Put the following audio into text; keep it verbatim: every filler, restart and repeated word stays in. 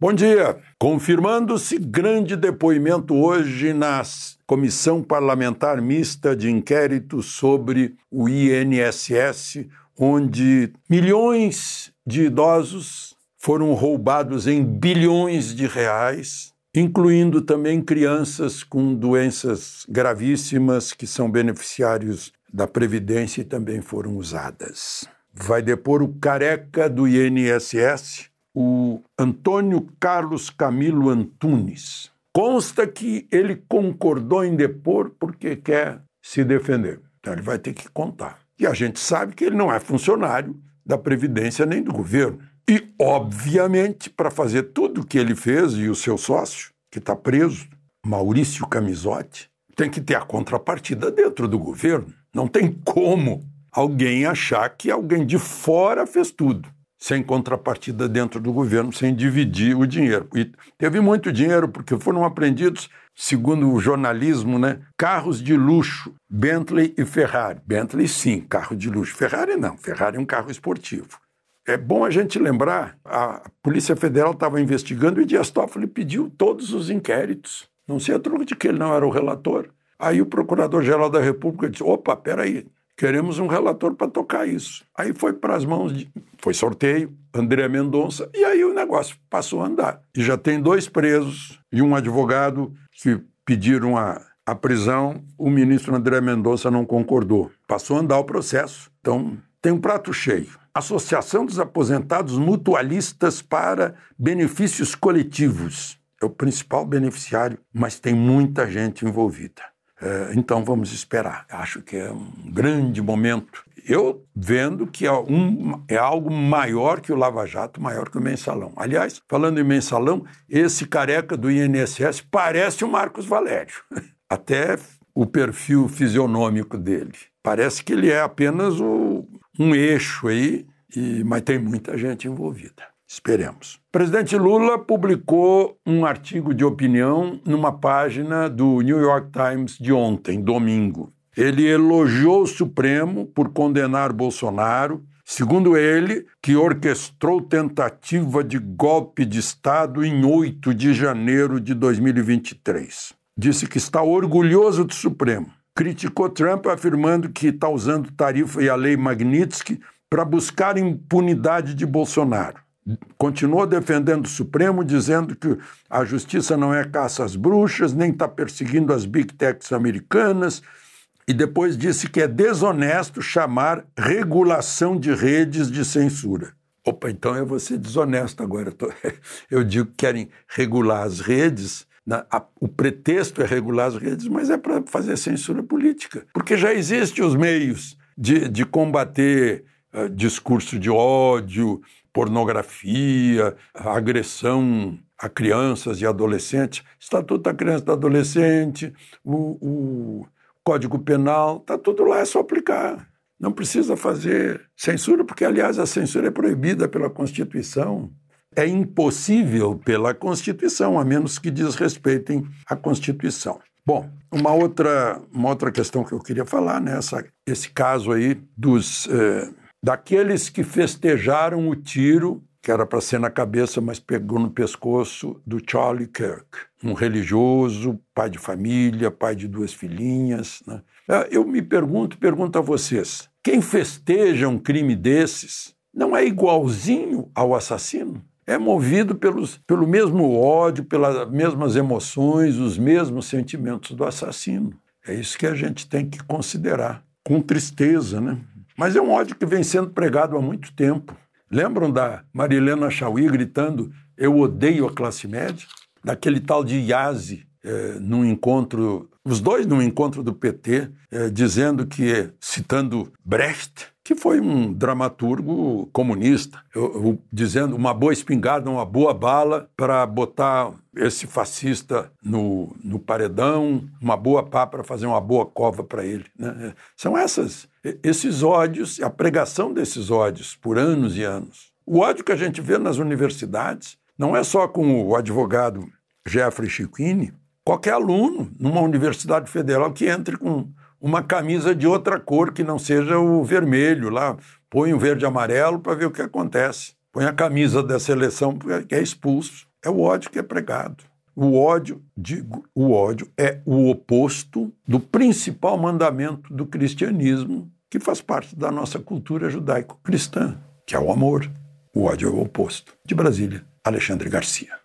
Bom dia. Confirmando-se grande depoimento hoje na Comissão Parlamentar Mista de Inquérito sobre o I N S S, onde milhões de idosos foram roubados em bilhões de reais, incluindo também crianças com doenças gravíssimas que são beneficiários da Previdência e também foram usadas. Vai depor o careca do I N S S, o Antônio Carlos Camilo Antunes. Consta que ele concordou em depor porque quer se defender. Então ele vai ter que contar. E a gente sabe que ele não é funcionário da Previdência nem do governo. E, obviamente, para fazer tudo o que ele fez, e o seu sócio, que está preso, Maurício Camisotti, tem que ter a contrapartida dentro do governo. Não tem como alguém achar que alguém de fora fez tudo, sem contrapartida dentro do governo, sem dividir o dinheiro. E teve muito dinheiro porque foram apreendidos, segundo o jornalismo, né, carros de luxo, Bentley e Ferrari. Bentley, sim, carro de luxo. Ferrari, não. Ferrari é um carro esportivo. É bom a gente lembrar, a Polícia Federal estava investigando e Dias Toffoli pediu todos os inquéritos. Não sei a troco de que ele não era o relator. Aí o Procurador-Geral da República disse, opa, peraí, queremos um relator para tocar isso. Aí foi para as mãos, de, foi sorteio, André Mendonça, e aí o negócio passou a andar. E já tem dois presos e um advogado que pediram a, a prisão, o ministro André Mendonça não concordou. Passou a andar o processo. Então, tem um prato cheio. Associação dos Aposentados Mutualistas para Benefícios Coletivos. É o principal beneficiário, mas tem muita gente envolvida. Então vamos esperar. Acho que é um grande momento. Eu vendo que é, um, é algo maior que o Lava Jato, maior que o Mensalão. Aliás, falando em Mensalão, esse careca do I N S S parece o Marcos Valério. Até o perfil fisionômico dele. Parece que ele é apenas o, um eixo aí, e, mas tem muita gente envolvida. Esperemos. O presidente Lula publicou um artigo de opinião numa página do New York Times de ontem, domingo. Ele elogiou o Supremo por condenar Bolsonaro, segundo ele, que orquestrou tentativa de golpe de Estado em oito de janeiro de dois mil e vinte e três. Disse que está orgulhoso do Supremo. Criticou Trump afirmando que está usando tarifa e a lei Magnitsky para buscar impunidade de Bolsonaro. Continuou defendendo o Supremo, dizendo que a justiça não é caça às bruxas, nem está perseguindo as big techs americanas, e depois disse que é desonesto chamar regulação de redes de censura. Opa, então eu vou ser desonesto agora. Eu digo que querem regular as redes, o pretexto é regular as redes, mas é para fazer censura política, porque já existem os meios de, de combater uh, discurso de ódio, pornografia, agressão a crianças e adolescentes, Estatuto da Criança e do Adolescente, o, o Código Penal, está tudo lá, é só aplicar. Não precisa fazer censura, porque, aliás, a censura é proibida pela Constituição. É impossível pela Constituição, a menos que desrespeitem a Constituição. Bom, uma outra, uma outra questão que eu queria falar, né, essa, esse caso aí dos... Eh, daqueles que festejaram o tiro, que era para ser na cabeça, mas pegou no pescoço, do Charlie Kirk, um religioso, pai de família, pai de duas filhinhas, né? Eu me pergunto, pergunto a vocês, quem festeja um crime desses não é igualzinho ao assassino? É movido pelos, pelo mesmo ódio, pelas mesmas emoções, os mesmos sentimentos do assassino. É isso que a gente tem que considerar, com tristeza, né? Mas é um ódio que vem sendo pregado há muito tempo. Lembram da Marilena Chauí gritando eu odeio a classe média? Daquele tal de Yazzi, é, num encontro, os dois num encontro do P T, é, dizendo que, citando Brecht, que foi um dramaturgo comunista, eu, eu, dizendo uma boa espingarda, uma boa bala para botar esse fascista no, no paredão, uma boa pá para fazer uma boa cova para ele, né? São essas, esses ódios, a pregação desses ódios por anos e anos. O ódio que a gente vê nas universidades não é só com o advogado Jeffrey Chicchini, qualquer aluno numa universidade federal que entre com uma camisa de outra cor que não seja o vermelho lá, põe o verde e amarelo para ver o que acontece. Põe a camisa da seleção que é expulso. é o ódio que é pregado. O ódio, digo, o ódio é o oposto do principal mandamento do cristianismo, que faz parte da nossa cultura judaico-cristã, que é o amor. O ódio é o oposto. De Brasília, Alexandre Garcia.